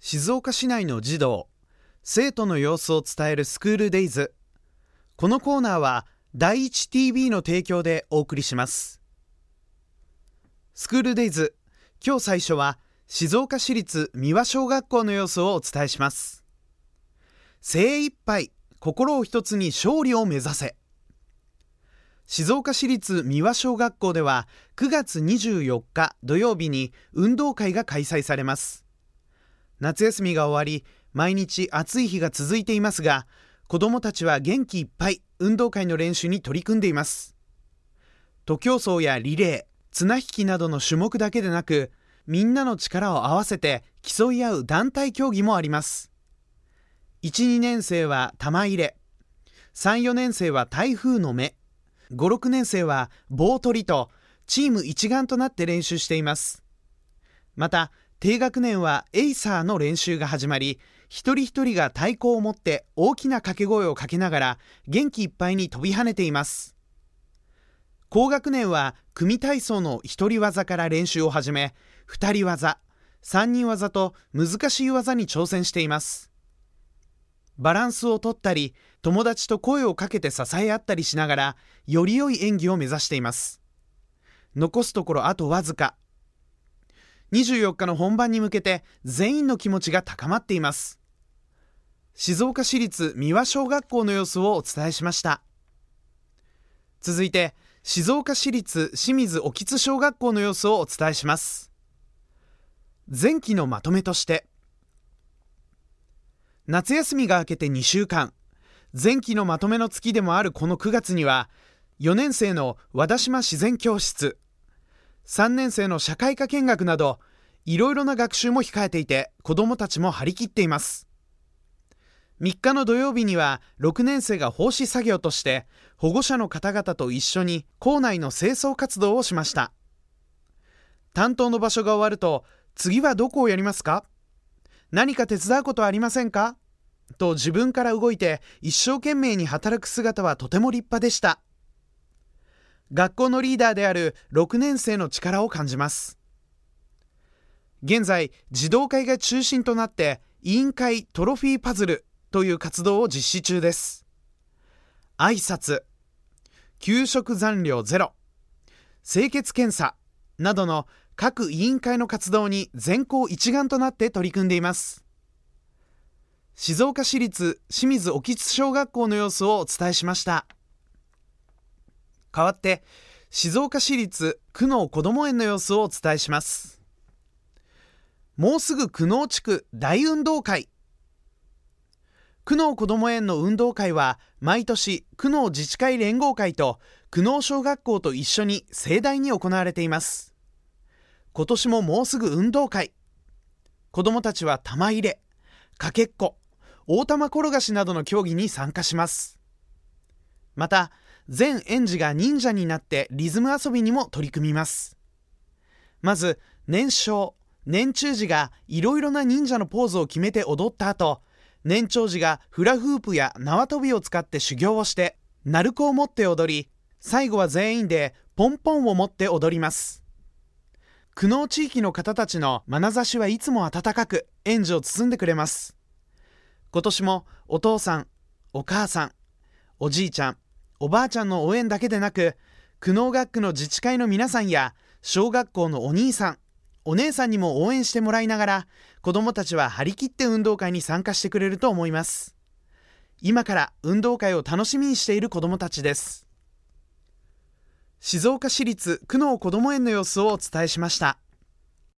静岡市内の児童、生徒の様子を伝えるスクールデイズ。このコーナーは第一 TV の提供でお送りします。スクールデイズ、今日最初は静岡市立三輪小学校の様子をお伝えします。精一杯、心を一つに勝利を目指せ。静岡市立三輪小学校では9月24日土曜日に運動会が開催されます。夏休みが終わり、毎日暑い日が続いていますが、子どもたちは元気いっぱい運動会の練習に取り組んでいます。徒競走やリレー、綱引きなどの種目だけでなく、みんなの力を合わせて競い合う団体競技もあります。1、2年生は玉入れ、3、4年生は台風の目、5、6年生は棒取りとチーム一丸となって練習しています。また、低学年はエイサーの練習が始まり、一人一人が太鼓を持って大きな掛け声をかけながら元気いっぱいに飛び跳ねています。高学年は組体操の一人技から練習を始め、二人技、三人技と難しい技に挑戦しています。バランスをとったり、友達と声をかけて支え合ったりしながら、より良い演技を目指しています。残すところあとわずか。24日の本番に向けて全員の気持ちが高まっています。静岡市立三輪小学校の様子をお伝えしました。続いて、静岡市立清水興津小学校の様子をお伝えします。前期のまとめとして、夏休みが明けて2週間、前期のまとめの月でもあるこの9月には、4年生の和田島自然教室、3年生の社会科見学など、いろいろな学習も控えていて、子どもたちも張り切っています。3日の土曜日には、6年生が奉仕作業として、保護者の方々と一緒に校内の清掃活動をしました。担当の場所が終わると、次はどこをやりますか？何か手伝うことはありませんか？と自分から動いて一生懸命に働く姿はとても立派でした。学校のリーダーである6年生の力を感じます。現在、児童会が中心となって委員会トロフィーパズルという活動を実施中です。挨拶、給食残量ゼロ、清潔検査などの各委員会の活動に全校一丸となって取り組んでいます。静岡市立清水興津小学校の様子をお伝えしました。代わって、静岡市立久能こども園の様子をお伝えします。もうすぐ久能地区大運動会。久能こども園の運動会は、毎年久能自治会連合会と久能小学校と一緒に盛大に行われています。今年ももうすぐ運動会。子どもたちは玉入れ、かけっこ、大玉転がしなどの競技に参加します。また、全園児が忍者になってリズム遊びにも取り組みます。まず、年少、年中児がいろいろな忍者のポーズを決めて踊った後、年長児がフラフープや縄跳びを使って修行をして、鳴子を持って踊り、最後は全員でポンポンを持って踊ります。久能地域の方たちの眼差しはいつも温かく園児を包んでくれます。今年もお父さん、お母さん、おじいちゃん、おばあちゃんの応援だけでなく、久能学区の自治会の皆さんや小学校のお兄さん、お姉さんにも応援してもらいながら、子どもたちは張り切って運動会に参加してくれると思います。今から運動会を楽しみにしている子どもたちです。静岡市立久能こども園の様子をお伝えしました。